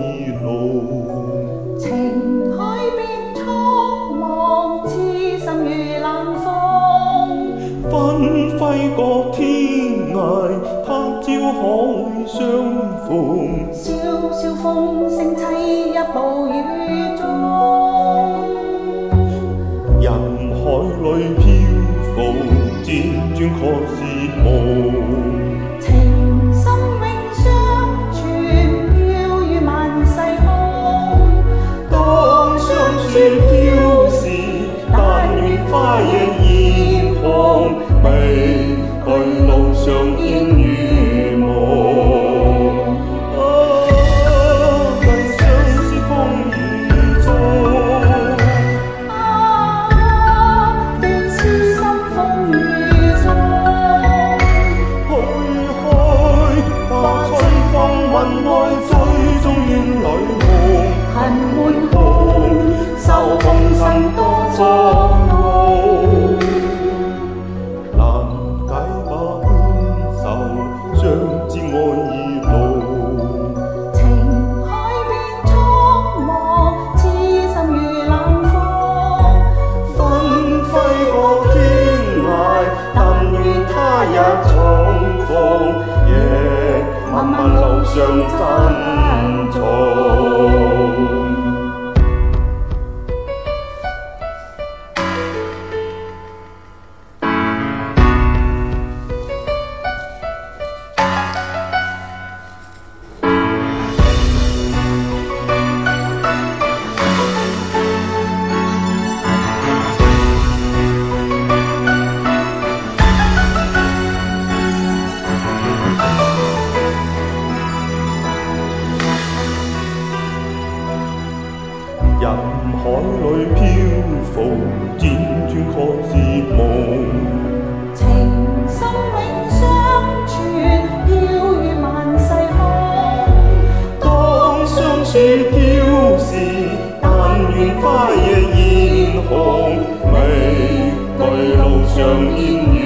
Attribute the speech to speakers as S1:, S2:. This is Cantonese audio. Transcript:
S1: 已老。
S2: 情海變蒼茫，痴心如冷風。
S1: 紛揮過天涯，他朝可相逢。
S2: 蕭蕭風聲凄泣暴雨中，
S1: 人海裏漂浮，輾轉確是夢。
S2: 情深永相傳，飄於萬世空。
S1: 當相處飄時，但願花亦艷紅，未去路上煙如夢。雲外追蹤怨裏紅，
S2: 恨滿胸，受紅塵多作弄。
S1: 難解把冤仇，相知愛已老。
S2: 情海變蒼茫，痴心如冷風。
S1: 紛揮過天涯，但願他日重逢。漫漫路上珍重。人海裏漂浮，輾轉確是夢。
S2: 情深永相傳，飄於萬世空。
S1: 當相處飄時，但願花亦艷紅，未懼路上煙雨。